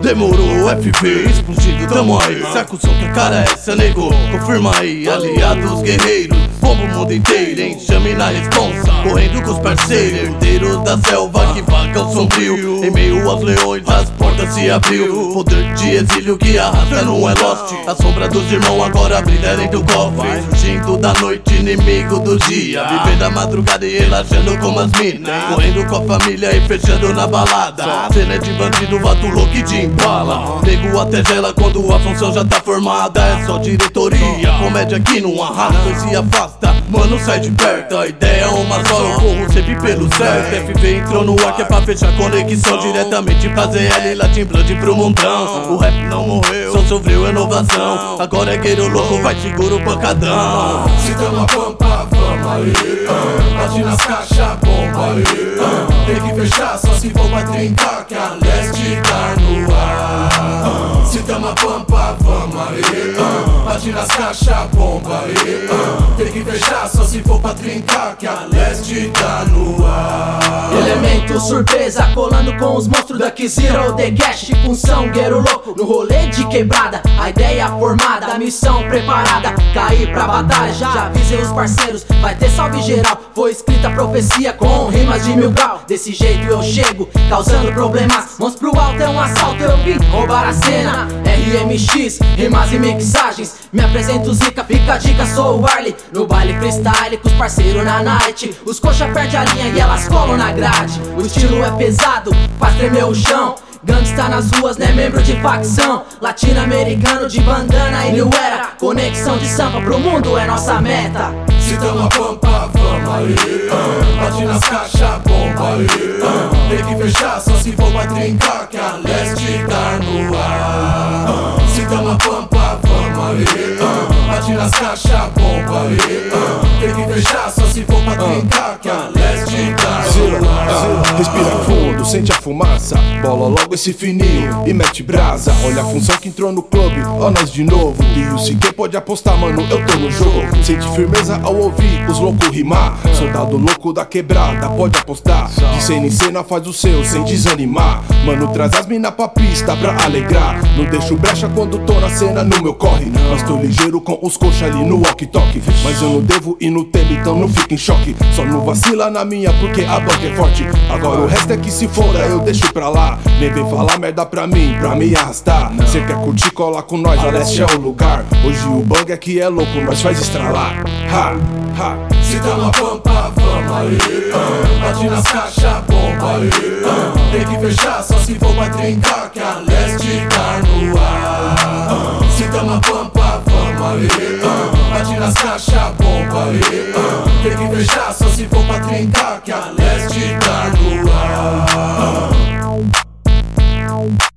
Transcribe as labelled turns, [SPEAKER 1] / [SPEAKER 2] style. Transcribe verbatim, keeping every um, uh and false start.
[SPEAKER 1] Demorou, F V explodindo, tamo aí. Saca o som que a cara é essa, nego? Confirma aí, aliados guerreiros, bomba o mundo inteiro, hein? Chame na responsa, correndo com os parceiros, herdeiros da selva que vagam sombrio. Em meio aos leões as portas se abriu. Poder de exílio que arrasta não é Lost. A sombra dos irmãos agora brilha dentro do cofre. Surgindo da noite, inimigo do dia, vivendo a madrugada e relaxando com as minas, correndo com a família e fechando na balada. Cena de bandido, vato louco e de impala. Nego até gela quando a função já tá formada. É só diretoria, comédia aqui não arrasta, pois se afasta, mano sai de perto. A ideia é uma só, eu corro sempre pelo certo. F V entrou no ar que é pra fechar conexão diretamente pra Z L, Latin Blood pro mundão. O rap não morreu, só sofreu inovação. Agora é guerreiro louco, vai seguro o pancadão.
[SPEAKER 2] Se tamo a pampa, vamos aí. Bate nas caixas, bomba aí. Tem que fechar, só se for pra trincar, que a leste tá no ar. Se tamo a pampa, vamos aí. Bate nas caixas, bomba aí. Tem que fechar, só se for pra trincar, que a leste tá no ar.
[SPEAKER 3] Elemento surpresa, colando com os monstros da Zero The Gash, função guerreiro louco, no rolê de quebrada. A ideia formada, a missão preparada, cair pra batalha, já avisei os parceiros, vai ter salve geral. Foi escrita a profecia com rimas de mil grau. Desse jeito eu chego, causando problemas. Mãos pro alto é um assalto, eu vim roubar a cena. R M X, rimas e mixagens. Me apresento zica, fica a dica, sou o Arley. No baile freestyle com os parceiros na night. Os coxa perdem a linha e elas colam na grade. O estilo é pesado, faz tremer o chão. Gangsta nas ruas, né, membro de facção. Latino-americano de bandana e new era. Conexão de samba pro mundo é nossa meta.
[SPEAKER 2] Se tamo a pampa, vamos aí. Bate nas caixas, bomba aí. Tem que fechar, só se for pra trincar, que a leste tá no ar. Se tamo a pampa, vamos aí. Bate nas caixas, bomba aí. Tem que fechar, só se for pra trincar, que a leste tá no ar.
[SPEAKER 4] Respira fundo, sente a fumaça, bola logo esse fininho e mete brasa. Olha a função que entrou no clube, ó nós de novo. E o Siquê pode apostar, mano, eu tô no jogo. Sente firmeza ao ouvir os loucos rimar. Soldado louco da quebrada, pode apostar. De cena em cena faz o seu sem desanimar. Mano, traz as mina pra pista pra alegrar. Não deixo brecha quando tô na cena no meu corre. Mas tô ligeiro com os coxa ali no walkie-talkie. Mas eu não devo ir no tempo, então não fica em choque. Só não vacila na minha porque a banca é forte. Agora o resto é que se foda, eu deixo pra lá. Nem vem falar merda pra mim, pra me arrastar. Cê quer curtir, cola com nós, a leste é o lugar. Hoje o bang aqui é louco, nós faz estralar. Ha, ha.
[SPEAKER 2] Se tamo a pampa, vamos aí. Bate nas caixas, bomba aí. Tem que fechar, só se for pra trincar, que a leste tá no ar. Se tamo a pampa, vamos aí. Bate nas caixas, bomba aí. Tem que fechar, só se for pra trincar, que a leste tá no ar.